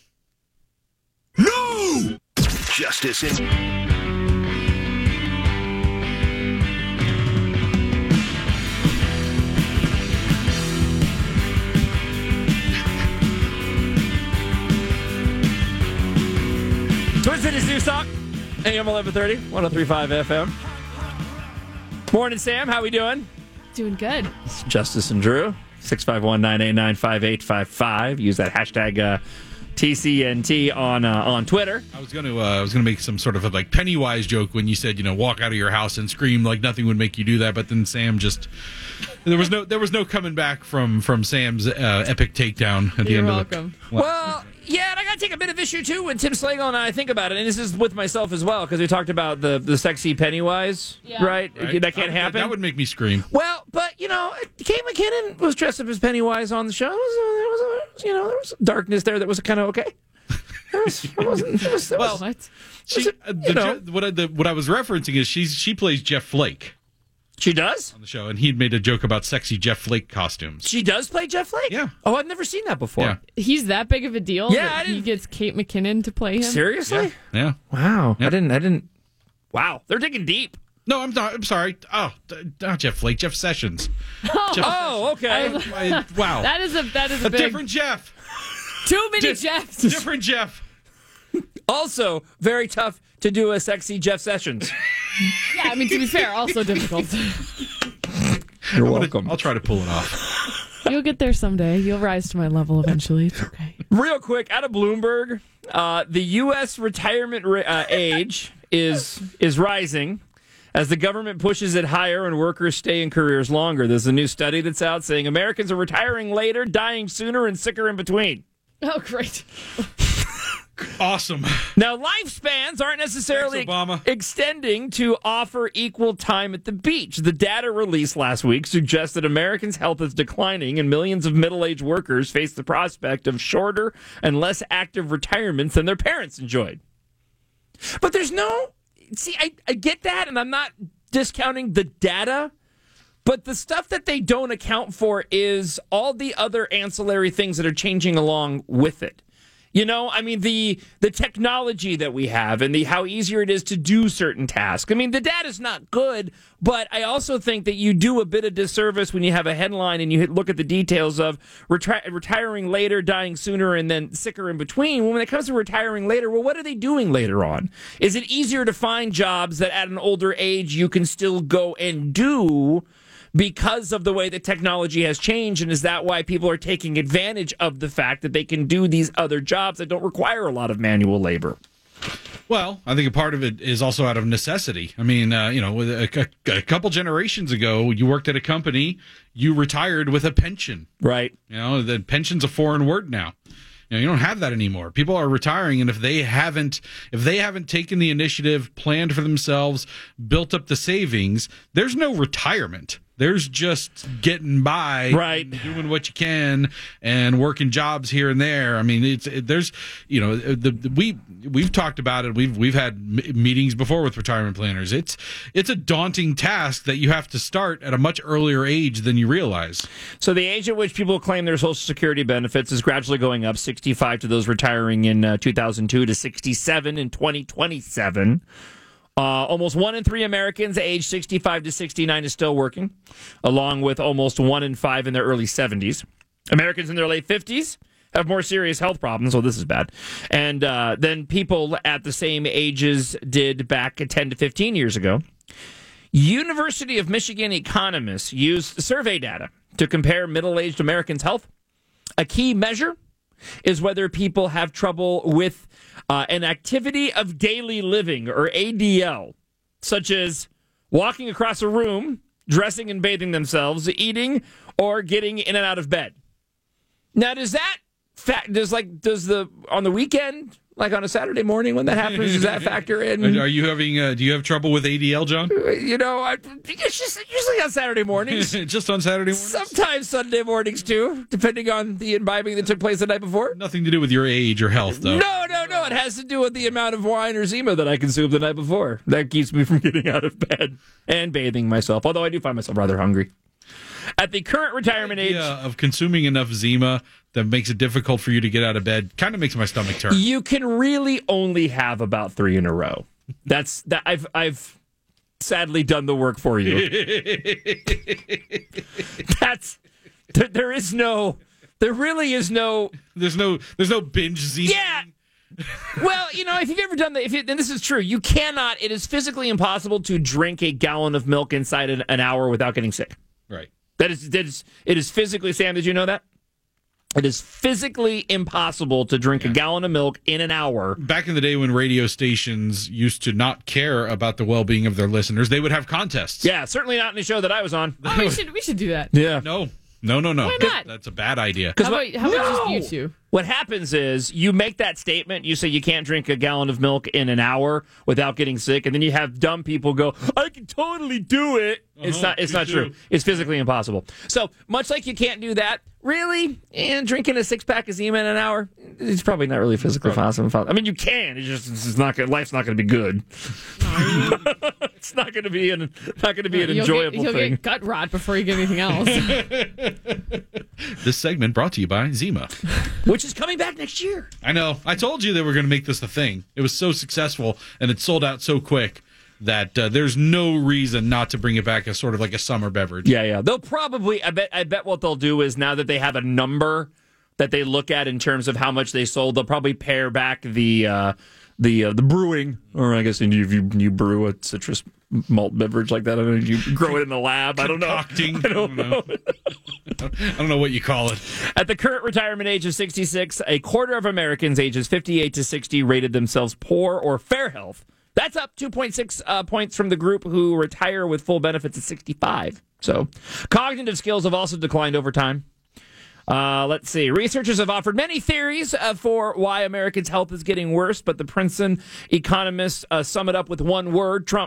E: No! Justice in...
A: Twin Cities News Talk, A M eleven thirty, one oh three point five F M. Morning, Sam. How we doing?
F: Doing good.
A: It's Justice and Drew. six five one, nine eight nine, five eight five five. Use that hashtag uh, T C N T on uh, on Twitter.
B: I was going to uh, I was going to make some sort of a like Pennywise joke when you said, you know, walk out of your house and scream like nothing would make you do that, but then Sam just there was no there was no coming back from from Sam's uh, epic takedown at the
F: You're
B: end
F: welcome.
B: of the well,
A: Well, yeah, and I got to take a bit of issue, too, when Tim Slagle and I think about it. And this is with myself as well, because we talked about the, the sexy Pennywise,
F: Yeah.
A: right?
B: right?
A: That can't
B: Uh,
A: happen.
B: That would make me scream.
A: Well, but, you know, Kate McKinnon was dressed up as Pennywise on the show. There was, there was a, you know, there was darkness there that was kind of okay. There was, there wasn't, there was, there
B: Well,
A: was,
F: What?
B: She,
A: it,
B: uh,
A: you
B: the,
A: know.
B: Je- what, I, the, what I was referencing is she's she plays Jeff Flake
A: she does?
B: on the show, and he'd made a joke about sexy Jeff Flake costumes.
A: She does play Jeff Flake?
B: Yeah.
A: Oh, I've never seen that before.
B: Yeah,
F: He's that big of a deal
A: Yeah,
F: that
A: I
F: he
A: didn't-
F: gets Kate McKinnon to play him?
A: Seriously?
B: yeah.
A: Wow.
B: Yeah.
A: I didn't, I didn't. Wow. They're digging deep.
B: No, I'm not. I'm sorry. Oh, d- not Jeff Flake. Jeff Sessions. Jeff,
A: Oh, okay.
B: I- wow.
F: That is a that is a,
B: a
F: big
B: different Jeff.
F: too many
B: Di-
F: Jeffs.
B: Different Jeff.
A: Also, very tough to do a sexy Jeff Sessions.
F: Yeah, I mean to be fair, also difficult.
A: You're
B: I'm gonna-
A: welcome.
B: I'll try to pull it off.
F: You'll get there someday. You'll rise to my level eventually. It's okay.
A: Real quick, out of Bloomberg, uh, the U S retirement ra- uh, age is is rising as the government pushes it higher and workers stay in careers longer. There's a new study that's out saying Americans are retiring later, dying sooner, and sicker in between.
F: Oh, great.
B: Awesome.
A: Now, lifespans aren't necessarily
B: Thanks, Obama.
A: extending to offer equal time at the beach. The data released last week suggests that Americans' health is declining and millions of middle-aged workers face the prospect of shorter and less active retirements than their parents enjoyed. But there's no... See, I, I get that, and I'm not discounting the data, but the stuff that they don't account for is all the other ancillary things that are changing along with it. You know, I mean, the the technology that we have and the how easier it is to do certain tasks. I mean, the data's not good, but I also think that you do a bit of disservice when you have a headline and you hit, look at the details of retri- retiring later, dying sooner, and then sicker in between. When it comes to retiring later, well, what are they doing later on? Is it easier to find jobs that at an older age you can still go and do because of the way that technology has changed? And is that why people are taking advantage of the fact that they can do these other jobs that don't require a lot of manual labor?
B: Well, I think a part of it is also out of necessity. I mean, uh, you know, with a, a, a couple generations ago, you worked at a company, you retired with a pension.
A: Right.
B: You know, the pension's a foreign word now. You know, you don't have that anymore. People are retiring, and if they haven't, if they haven't taken the initiative, planned for themselves, built up the savings, there's no retirement. There's just getting by,
A: Right.
B: and doing what you can, and working jobs here and there. I mean, it's it, there's, you know, the, the we we've talked about it. We've we've had m- meetings before with retirement planners. It's it's a daunting task that you have to start at a much earlier age than you realize.
A: So the age at which people claim their Social Security benefits is gradually going up, sixty-five to those retiring in uh, two thousand two to sixty-seven in twenty twenty-seven. Uh, almost one in three Americans aged sixty-five to sixty-nine is still working, along with almost one in five in their early seventies. Americans in their late fifties have more serious health problems. Well, this is bad. And uh, than people at the same ages did back ten to fifteen years ago. University of Michigan economists used survey data to compare middle-aged Americans' health. A key measure is whether people have trouble with uh, an activity of daily living, or A D L, such as walking across a room, dressing and bathing themselves, eating, or getting in and out of bed. Now, does that fa- does like does the on the weekend, like on a Saturday morning when that happens, does that factor in?
B: Are you having? Uh, do you have trouble with A D L, John?
A: You know, I, it's just usually on Saturday mornings.
B: Just on Saturday morning?
A: Sometimes Sunday mornings too, depending on the imbibing that took place the night before.
B: Nothing to do with your age or health, though.
A: No, no, no. It has to do with the amount of wine or Zima that I consumed the night before. That keeps me from getting out of bed and bathing myself, although I do find myself rather hungry. At the current retirement age,
B: Yeah, of consuming enough Zima that makes it difficult for you to get out of bed kind of makes my stomach turn.
A: you can really only have about three in a row. That's that. I've I've sadly done the work for you. That's there, there is no, there really is no.
B: There's no, there's no binge Zima.
A: Yeah. Well, you know, if you've ever done that, if you, and this is true, you cannot. It is physically impossible to drink a gallon of milk inside an, an hour without getting sick.
B: Right.
A: That is, that is, it is physically. Sam, did you know that? It is physically impossible to drink yeah. a gallon of milk in an hour.
B: Back in the day when radio stations used to not care about the well-being of their listeners, they would have contests.
A: Yeah, certainly not in the show that I was on.
F: Oh, we should we should do that.
A: Yeah.
B: No. No, no, no.
F: Why not?
B: That's a bad idea.
F: How about, how about
A: no!
F: just you two?
A: What happens is you make that statement, you say you can't drink a gallon of milk in an hour without getting sick, and then you have dumb people go, I can totally do it. Uh-huh, it's not it's not
B: too.
A: true. It's physically impossible. So much like you can't do that, really, and drinking a six-pack of Zima in an hour, it's probably not really physically possible. I mean, you can. It's just it's not gonna, life's not going to be good. It's not going to be an not going to be an
F: you'll
A: enjoyable
F: get, you'll
A: thing.
F: Get gut rot before you get anything else.
B: This segment brought to you by Zima,
A: which is coming back next year.
B: I know. I told you they were going to make this a thing. It was so successful and it sold out so quick that uh, there's no reason not to bring it back as sort of like a summer beverage.
A: Yeah, yeah. They'll probably. I bet. I bet what they'll do is now that they have a number that they look at in terms of how much they sold, they'll probably pare back the uh, the uh, the brewing, or I guess if you you brew a citrus malt beverage like that, I don't know, you grow it in the lab. I don't know.
B: Concocting.
A: I don't know.
B: I don't know what you call it.
A: At the current retirement age of sixty-six, a quarter of Americans ages fifty-eight to sixty rated themselves poor or fair health. That's up two point six uh, points from the group who retire with full benefits at sixty-five. So cognitive skills have also declined over time. Uh, let's see. Researchers have offered many theories uh, for why Americans' health is getting worse, but the Princeton economists uh, sum it up with one word: Trump.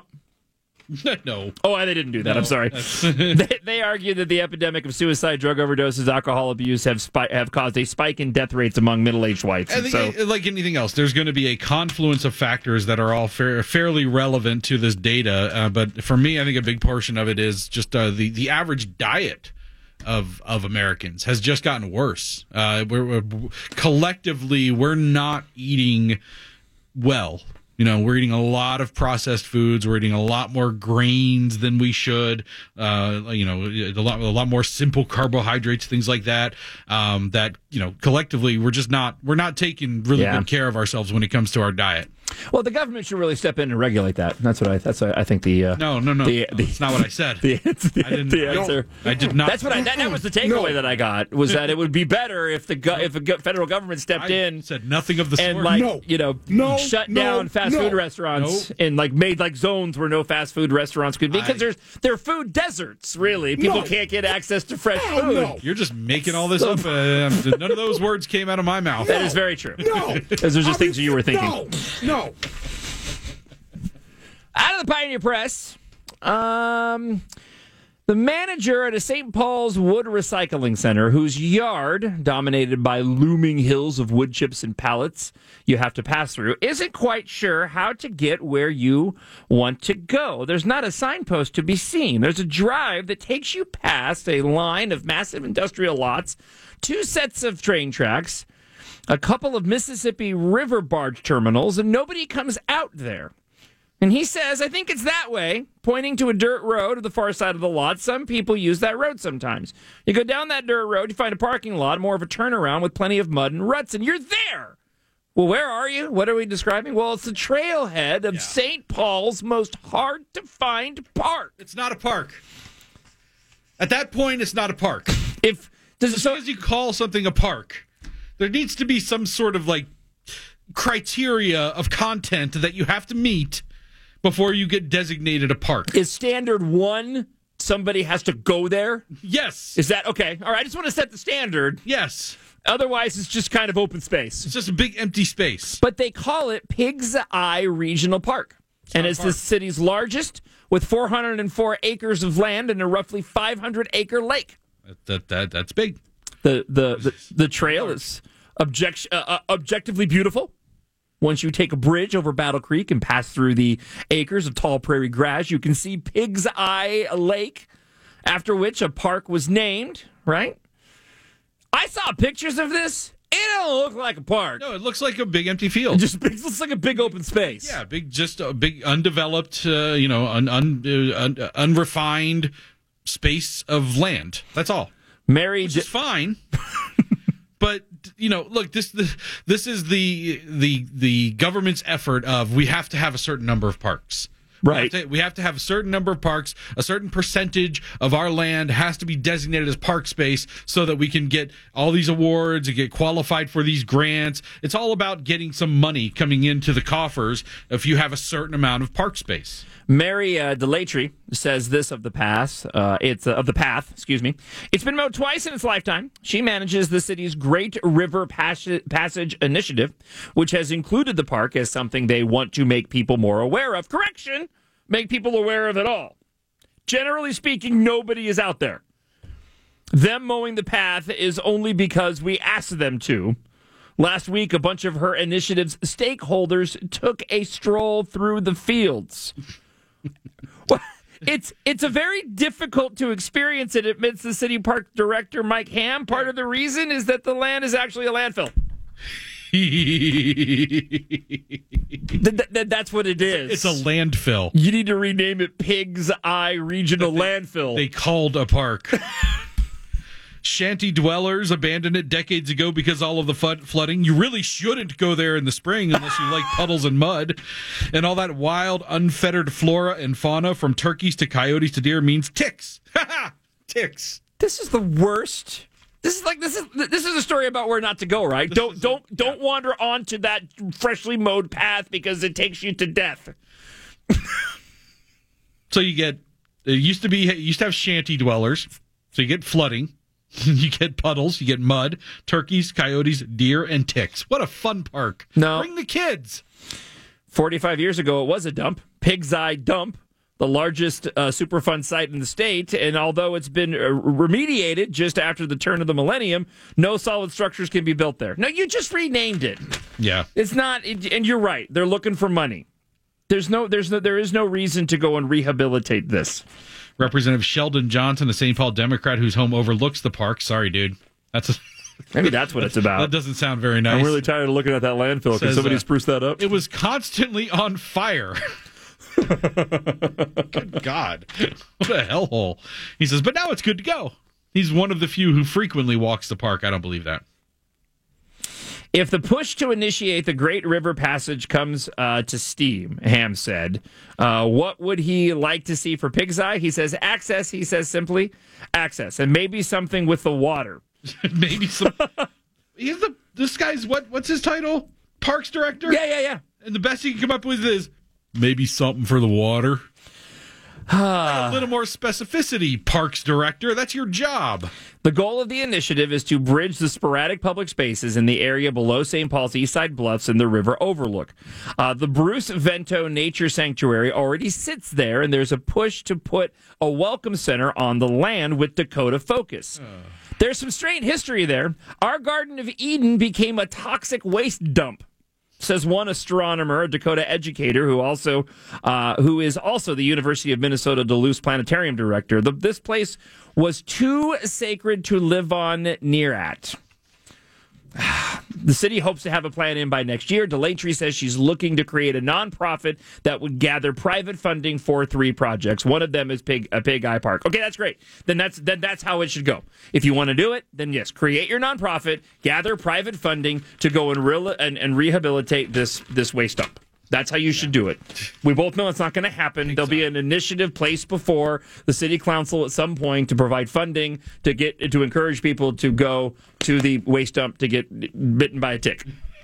B: No.
A: Oh, they didn't do that.
B: No,
A: I'm sorry. they, they argue that the epidemic of suicide, drug overdoses, alcohol abuse have spi- have caused a spike in death rates among middle-aged whites.
B: I think,
A: so,
B: like anything else, there's going to be a confluence of factors that are all fair, fairly relevant to this data. Uh, but for me, I think a big portion of it is just uh, the the average diet of of Americans has just gotten worse. Uh, we're, we're collectively we're not eating well. You know, we're eating a lot of processed foods. We're eating a lot more grains than we should. Uh, you know, a lot, a lot more simple carbohydrates, things like that. Um, that you know, collectively, we're just not we're not taking really
A: yeah.
B: good care of ourselves when it comes to our diet.
A: Well, the government should really step in and regulate that. That's what I. That's what I think. The uh,
B: no, no, no,
A: the,
B: no.
A: The,
B: That's not what I said.
A: The, the,
B: I didn't.
A: the
B: I,
A: answer.
B: I did not.
A: That's what I. That, that was the takeaway no. that I got was that it would be better if the go, if the federal government stepped
B: I
A: in.
B: Said nothing of the
A: and
B: sort.
A: like
B: no.
A: you know
B: no.
A: shut
B: no.
A: down fast
B: no.
A: food restaurants
B: no.
A: and like made like zones where no fast food restaurants could be because
B: I,
A: there's they're food deserts. Really, people
B: no.
A: can't get access to fresh
B: no,
A: food.
B: No. You're just making all this up. Uh, none of those words came out of my mouth.
A: That is very true.
B: No,
A: those are just I things mean, you were thinking.
B: No, no.
A: Out of the Pioneer Press, um, the manager at a Saint Paul's wood recycling center, whose yard, dominated by looming hills of wood chips and pallets you have to pass through, isn't quite sure how to get where you want to go. There's not a signpost to be seen. There's a drive that takes you past a line of massive industrial lots, two sets of train tracks, a couple of Mississippi River barge terminals, and nobody comes out there. And he says, I think it's that way, pointing to a dirt road to the far side of the lot. Some people use that road sometimes. You go down that dirt road, you find a parking lot, more of a turnaround with plenty of mud and ruts, and you're there. Well, where are you? What are we describing? Well, it's the trailhead of yeah. Saint Paul's most hard-to-find park.
B: It's not a park. At that point, it's not a park.
A: If does
B: As
A: so,
B: soon as you call something a park, there needs to be some sort of, like, criteria of content that you have to meet before you get designated a park.
A: Is standard one somebody has to go there?
B: Yes.
A: Is that okay? All right, I just want to set the standard.
B: Yes.
A: Otherwise, it's just kind of open space.
B: It's just a big empty space.
A: But they call it Pig's Eye Regional Park. It's and it's the city's largest, with four hundred four acres of land and a roughly five hundred acre lake.
B: That, that, that That's big.
A: The, the, the, the trail is object, uh, objectively beautiful. Once you take a bridge over Battle Creek and pass through the acres of tall prairie grass, you can see Pig's Eye Lake, after which a park was named, right? I saw pictures of this. It don't look like a park.
B: No, it looks like a big empty field.
A: It just it looks like a big open space.
B: Yeah, big, just a big undeveloped, uh, you know, un, un, uh, un, uh, unrefined space of land. That's all.
A: Mary
B: Which is fine. But you know, look, this this, this is the the the government's effort of we have to have a certain number of parks.
A: Right.
B: We have, to, we have to have a certain number of parks. A certain percentage of our land has to be designated as park space so that we can get all these awards and get qualified for these grants. It's all about getting some money coming into the coffers if you have a certain amount of park space.
A: Mary uh, Delatry says this of the path. Uh, it's uh, of the path. Excuse me. It's been mowed twice in its lifetime. She manages the city's Great River Pas- Passage Initiative, which has included the park as something they want to make people more aware of. Correction, make people aware of it all. Generally speaking, nobody is out there. Them mowing the path is only because we asked them to. Last week, a bunch of her initiative's stakeholders took a stroll through the fields. Well, it's it's a very difficult to experience it, admits the city park director Mike Ham. Part of the reason is that the land is actually a landfill. th- th- that's what it is.
B: It's a landfill.
A: You need to rename it Pig's Eye Regional
B: they,
A: Landfill.
B: They called a park. Shanty dwellers abandoned it decades ago because all of the flood- flooding. You really shouldn't go there in the spring unless you like puddles and mud. And all that wild, unfettered flora and fauna, from turkeys to coyotes to deer, means ticks. Ha ha! Ticks.
A: This is the worst. This is like this is this is a story about where not to go, right? This don't don't a, don't yeah. wander onto that freshly mowed path because it takes you to death.
B: So you get it used to be it used to have shanty dwellers. So you get flooding. You get puddles, you get mud, turkeys, coyotes, deer, and ticks. What a fun park.
A: No.
B: Bring the kids.
A: forty-five years ago, it was a dump. Pig's Eye Dump, the largest uh, Superfund site in the state. And although it's been uh, remediated just after the turn of the millennium, no solid structures can be built there. No, you just renamed it.
B: Yeah.
A: It's not, and you're right. They're looking for money. There's no, there's no, there is no reason to go and rehabilitate this.
B: Representative Sheldon Johnson, a Saint Paul Democrat whose home overlooks the park. Sorry, dude. That's a,
A: Maybe that's what it's about.
B: That doesn't sound very nice.
A: I'm really tired of looking at that landfill. Can somebody uh, spruce that up?
B: It was constantly on fire. Good God. What a hellhole. He says, but now it's good to go. He's one of the few who frequently walks the park. I don't believe that.
A: If the push to initiate the Great River Passage comes uh, to steam, Ham said, uh, what would he like to see for Pig's Eye? He says access, he says simply, access, and maybe something with the water.
B: Maybe some... He's the... This guy's... what? What's his title? Parks Director?
A: Yeah, yeah, yeah.
B: And the best he can come up with is, maybe something for the water. A little more specificity, Parks Director. That's your job.
A: The goal of the initiative is to bridge the sporadic public spaces in the area below Saint Paul's Eastside Bluffs and the river overlook. Uh, the Bruce Vento Nature Sanctuary already sits there, and there's a push to put a welcome center on the land with Dakota Focus. Uh. There's some strange history there. Our Garden of Eden became a toxic waste dump, says one astronomer, a Dakota educator, who also, uh, who is also the University of Minnesota Duluth Planetarium director. The, this place was too sacred to live on near at. The city hopes to have a plan in by next year. Delatry says she's looking to create a nonprofit that would gather private funding for three projects. One of them is Pig, a Pig Eye Park. Okay, that's great. Then that's then that's how it should go. If you want to do it, then yes, create your nonprofit, gather private funding to go and real and, and rehabilitate this this waste dump. That's how you should do it. We both know it's not going to happen. There'll be an initiative placed before the city council at some point to provide funding to get to encourage people to go to the waste dump to get bitten by a tick.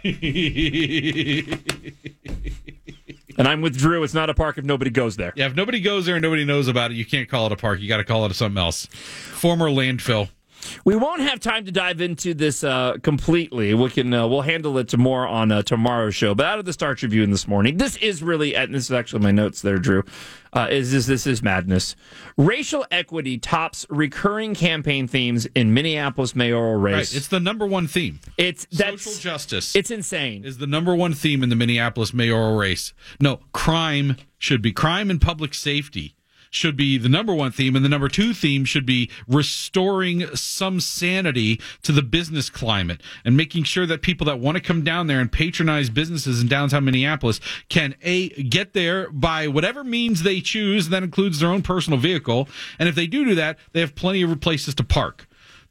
A: And I'm with Drew. It's not a park if nobody goes there.
B: Yeah, if nobody goes there and nobody knows about it, you can't call it a park. You got to call it something else. Former landfill.
A: We won't have time to dive into this uh, completely. We can uh, we'll handle it more on uh, tomorrow's show. But out of the Star Tribune this morning, this is really, and this is actually my notes there, Drew. Uh, is this this is madness? Racial equity tops recurring campaign themes in Minneapolis mayoral race.
B: Right, it's the number one theme.
A: It's that's,
B: social justice.
A: It's insane.
B: Is the number one theme in the Minneapolis mayoral race. No, crime should be crime and public safety. Should be the number one theme, and the number two theme should be restoring some sanity to the business climate and making sure that people that want to come down there and patronize businesses in downtown Minneapolis can, A, get there by whatever means they choose, and that includes their own personal vehicle, and if they do do that, they have plenty of places to park.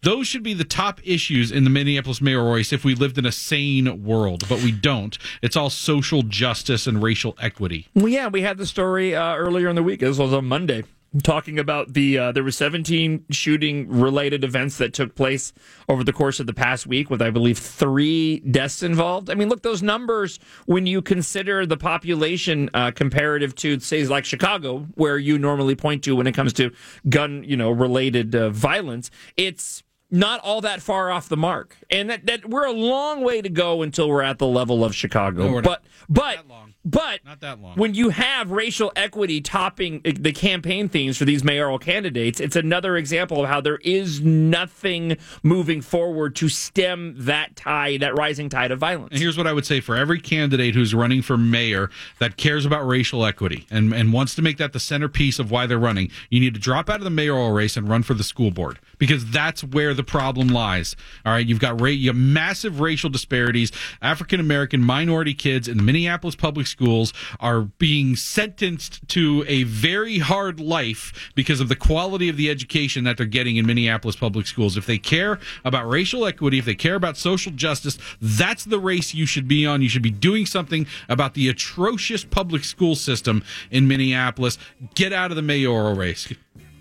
B: Those should be the top issues in the Minneapolis mayoral race if we lived in a sane world, but we don't. It's all social justice and racial equity.
A: Well, yeah, we had the story uh, earlier in the week. This was on Monday, talking about the uh, there were seventeen shooting related events that took place over the course of the past week, with I believe three deaths involved. I mean, look, those numbers, when you consider the population uh, comparative to, say, like Chicago, where you normally point to when it comes to gun, you know, related uh, violence, it's not all that far off the mark, and that, that we're a long way to go until we're at the level of Chicago.
B: No, we're
A: but
B: not,
A: but
B: not that long.
A: but
B: not that long.
A: When you have racial equity topping the campaign themes for these mayoral candidates, it's another example of how there is nothing moving forward to stem that tide, that rising tide of violence.
B: And here's what I would say for every candidate who's running for mayor that cares about racial equity and, and wants to make that the centerpiece of why they're running, you need to drop out of the mayoral race and run for the school board, because that's where the problem lies. All right, you've got ra- you have massive racial disparities. African American minority kids in the Minneapolis public schools are being sentenced to a very hard life because of the quality of the education that they're getting in Minneapolis public schools. If they care about racial equity, if they care about social justice, that's the race you should be on. You should be doing something about the atrocious public school system in Minneapolis. Get out of the mayoral race.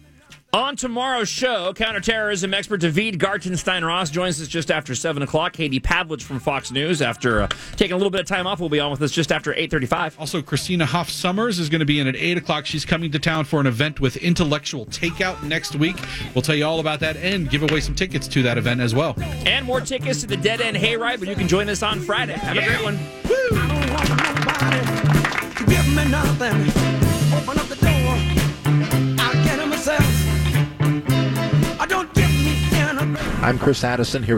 A: On tomorrow's show, counterterrorism expert David Gartenstein-Ross joins us just after seven o'clock. Katie Pavlich from Fox News, after uh, taking a little bit of time off, will be on with us just after eight thirty-five.
B: Also, Christina Hoff Summers is going to be in at eight o'clock. She's coming to town for an event with Intellectual Takeout next week. We'll tell you all about that and give away some tickets to that event as well.
A: And more tickets to the Dead End Hayride, but you can join us on Friday. Have yeah. a great one.
G: Woo! I don't want nobody to give me nothing. Open up the door. I'll get it myself. I don't give me anything.
H: I'm Chris Addison here with